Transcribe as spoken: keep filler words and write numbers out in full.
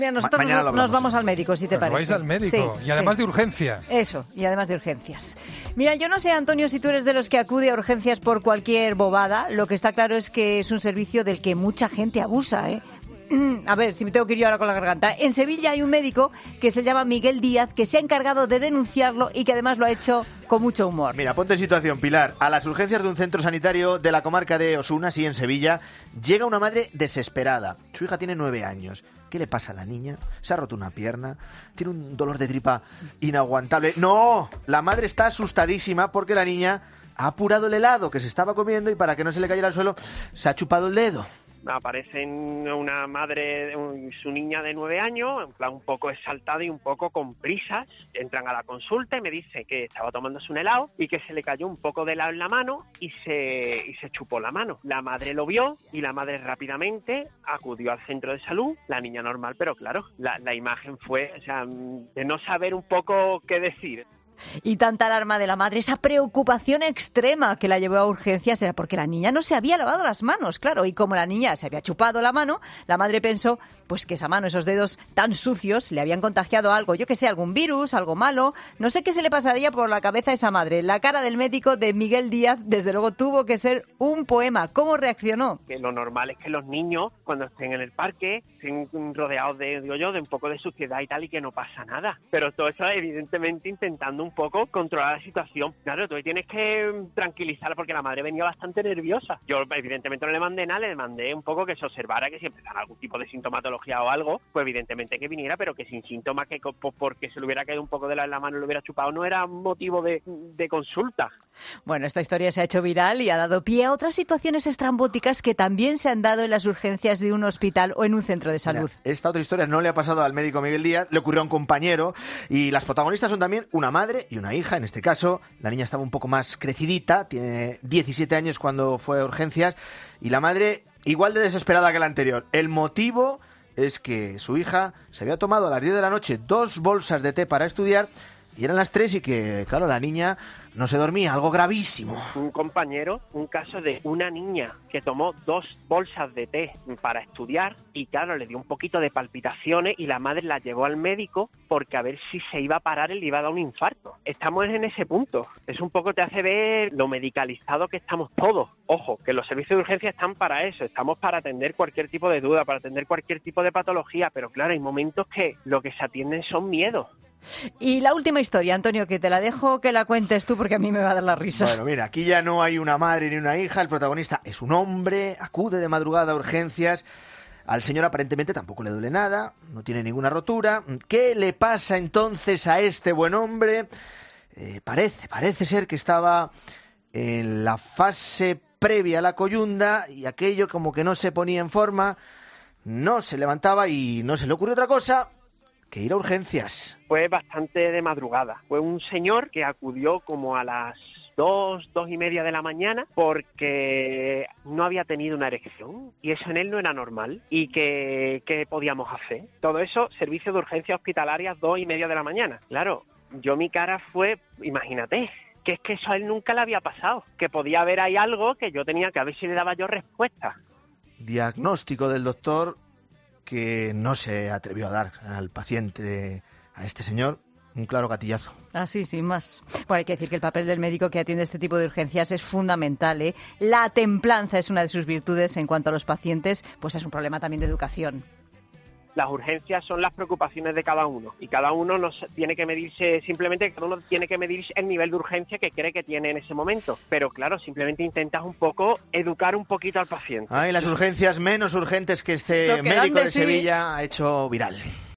Mira, nosotros Ma- mañana nos, lo nos hablamos. vamos al médico, si te Os parece. vais al médico, Sí, y además sí. de urgencias. Eso, y además de urgencias. Mira, yo no sé, Antonio, si tú eres de los que acude a urgencias por cualquier bobada. Lo que está claro es que es un servicio del que mucha gente abusa, ¿eh? A ver, si me tengo que ir yo ahora con la garganta. En Sevilla hay un médico que se llama Miguel Díaz, que se ha encargado de denunciarlo y que además lo ha hecho con mucho humor. Mira, ponte en situación, Pilar. A las urgencias de un centro sanitario de la comarca de Osuna, sí, en Sevilla, llega una madre desesperada. Su hija tiene nueve años. ¿Qué le pasa a la niña? ¿Se ha roto una pierna? ¿Tiene un dolor de tripa inaguantable? ¡No! La madre está asustadísima porque la niña ha apurado el helado que se estaba comiendo y para que no se le cayera al suelo se ha chupado el dedo. Aparecen una madre, un, su niña de nueve años, en plan un poco exaltada y un poco con prisas. Entran a la consulta y me dice que estaba tomándose un helado y que se le cayó un poco de helado en la mano y se, y se chupó la mano. La madre lo vio y la madre rápidamente acudió al centro de salud, la niña normal, pero claro, la, la imagen fue, o sea, de no saber un poco qué decir. Y tanta alarma de la madre, esa preocupación extrema que la llevó a urgencias era porque la niña no se había lavado las manos, claro, y como la niña se había chupado la mano, la madre pensó pues que esa mano, esos dedos tan sucios, le habían contagiado algo, yo que sé, algún virus, algo malo, no sé qué se le pasaría por la cabeza a esa madre. La cara del médico de Miguel Díaz, desde luego, tuvo que ser un poema. ¿Cómo reaccionó? Que lo normal es que los niños, cuando estén en el parque, estén rodeados de, digo yo, de un poco de suciedad y tal, y que no pasa nada. Pero todo eso, evidentemente, intentando un poco controlar la situación. Claro, tú tienes que tranquilizarla porque la madre venía bastante nerviosa. Yo, evidentemente, no le mandé nada, le mandé un poco que se observara que si empezara algún tipo de sintomatología o algo, pues evidentemente que viniera, pero que sin síntomas, que porque se le hubiera caído un poco de la, la mano y lo hubiera chupado, no era motivo de, de consulta. Bueno, esta historia se ha hecho viral y ha dado pie a otras situaciones estrambóticas que también se han dado en las urgencias de un hospital o en un centro de salud. Mira, esta otra historia no le ha pasado al médico Miguel Díaz, le ocurrió a un compañero y las protagonistas son también una madre y una hija. En este caso, la niña estaba un poco más crecidita, tiene diecisiete años cuando fue a urgencias, y la madre igual de desesperada que la anterior. El motivo es que su hija se había tomado a las diez de la noche dos bolsas de té para estudiar y eran las tres y que, claro, la niña no se dormía, algo gravísimo. Un compañero, un caso de una niña que tomó dos bolsas de té para estudiar y claro, le dio un poquito de palpitaciones y la madre la llevó al médico porque a ver si se iba a parar y le iba a dar un infarto. Estamos en ese punto. Es un poco, te hace ver lo medicalizado que estamos todos. Ojo, que los servicios de urgencia están para eso, estamos para atender cualquier tipo de duda, para atender cualquier tipo de patología, pero claro, hay momentos que lo que se atienden son miedos. Y la última historia, Antonio, que te la dejo que la cuentes tú porque a mí me va a dar la risa. Bueno, mira, aquí ya no hay una madre ni una hija, el protagonista es un hombre, acude de madrugada a urgencias. Al señor aparentemente tampoco le duele nada, no tiene ninguna rotura. ¿Qué le pasa entonces a este buen hombre? Eh, parece, parece ser que estaba en la fase previa a la coyunda y aquello como que no se ponía en forma, no se levantaba y no se le ocurrió otra cosa que ir a urgencias. Fue bastante de madrugada. Fue un señor que acudió como a las dos, dos y media de la mañana porque no había tenido una erección y eso en él no era normal. ¿Y qué, qué podíamos hacer? Todo eso, servicio de urgencia hospitalaria, dos y media de la mañana. Claro, yo mi cara fue, imagínate, que es que eso a él nunca le había pasado, que podía haber ahí algo que yo tenía que a ver si le daba yo respuesta. Diagnóstico del doctor que no se atrevió a dar al paciente, a este señor, un claro gatillazo. Así, sin más. Bueno, hay que decir que el papel del médico que atiende este tipo de urgencias es fundamental, ¿eh? La templanza es una de sus virtudes en cuanto a los pacientes, pues es un problema también de educación. Las urgencias son las preocupaciones de cada uno y cada uno nos tiene que medirse, simplemente cada uno tiene que medir el nivel de urgencia que cree que tiene en ese momento. Pero claro, simplemente intentas un poco educar un poquito al paciente. Ay, las urgencias menos urgentes que este Lo que médico grande, de sí. Sevilla ha hecho viral.